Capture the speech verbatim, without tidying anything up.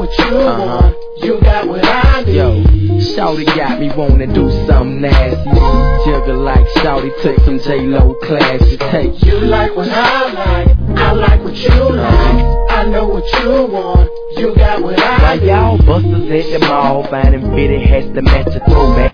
what you uh-huh. want. You got what I need. Yo, Shawty got me wanna do something nasty. Jiggle like Shawty took some J-Lo classes. Take you like what I like, I like what you like. I know what you want. You got what I Why need. y'all busters at the mall finding fitted hats to match a throwback?